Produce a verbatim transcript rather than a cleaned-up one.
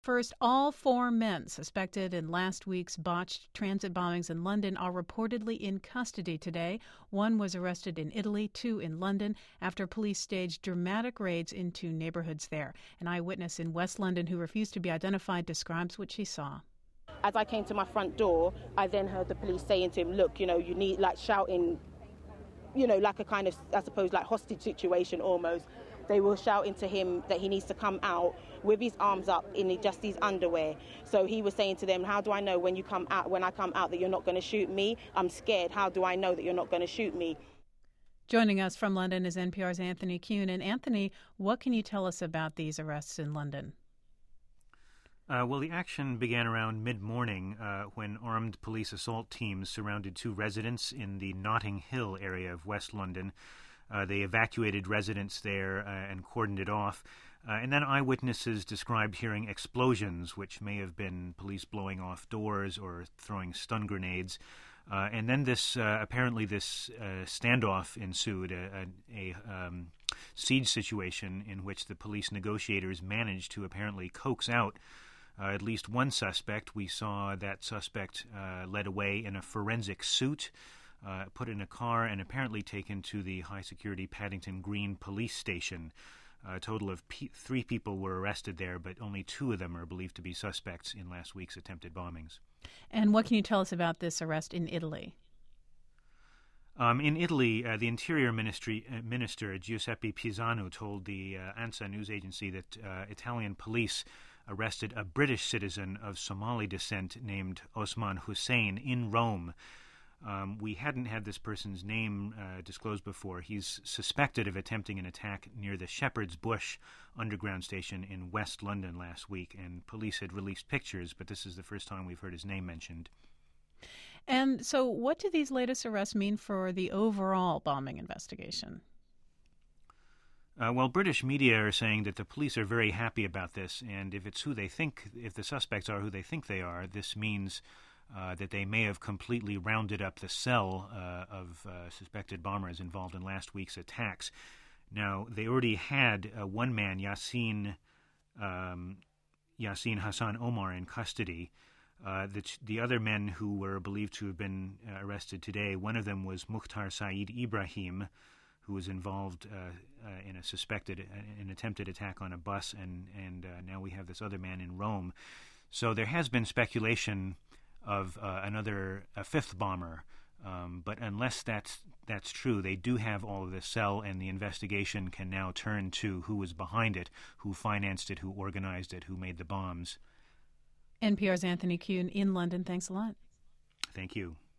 First, all four men suspected in last week's botched transit bombings in London are reportedly in custody today. One was arrested in Italy, two in London, after police staged dramatic raids into neighborhoods there. An eyewitness in West London who refused to be identified describes what she saw. As I came to my front door, I then heard the police saying to him, look, you know, you need, like, shouting, you know, like a kind of, I suppose, like hostage situation almost. They were shouting to him that he needs to come out with his arms up in just his underwear. So he was saying to them, how do I know when you come out, when I come out that you're not going to shoot me? I'm scared. How do I know that you're not going to shoot me? Joining us from London is N P R's Anthony Kuhn. And Anthony, what can you tell us about these arrests in London? Uh, well, the action began around mid-morning uh, when armed police assault teams surrounded two residents in the Notting Hill area of West London. Uh, they evacuated residents there uh, and cordoned it off. Uh, and then eyewitnesses described hearing explosions, which may have been police blowing off doors or throwing stun grenades. Uh, and then this, uh, apparently this uh, standoff ensued, a, a, a um, siege situation in which the police negotiators managed to apparently coax out uh, at least one suspect. We saw that suspect uh, led away in a forensic suit, Uh, put in a car, and apparently taken to the high-security Paddington Green police station. Uh, a total of pe- three people were arrested there, but only two of them are believed to be suspects in last week's attempted bombings. And what can you tell us about this arrest in Italy? Um, in Italy, uh, the Interior Ministry uh, Minister Giuseppe Pisano told the uh, ANSA news agency that uh, Italian police arrested a British citizen of Somali descent named Osman Hussein in Rome. Um, we hadn't had this person's name uh, disclosed before. He's suspected of attempting an attack near the Shepherd's Bush underground station in West London last week, and police had released pictures, but this is the first time we've heard his name mentioned. And so what do these latest arrests mean for the overall bombing investigation? Uh, well, British media are saying that the police are very happy about this, and if it's who they think, if the suspects are who they think they are, this means Uh, that they may have completely rounded up the cell uh, of uh, suspected bombers involved in last week's attacks. Now, they already had uh, one man, Yassin, um, Yassin Hassan Omar, in custody. Uh, the, the other men who were believed to have been uh, arrested today, one of them was Mukhtar Saeed Ibrahim, who was involved uh, uh, in a suspected, uh, an attempted attack on a bus, and, and uh, now we have this other man in Rome. So there has been speculation of uh, another, a fifth bomber. Um, but unless that's that's true, they do have all of this cell, and the investigation can now turn to who was behind it, who financed it, who organized it, who made the bombs. N P R's Anthony Kuhn in London. Thanks a lot. Thank you.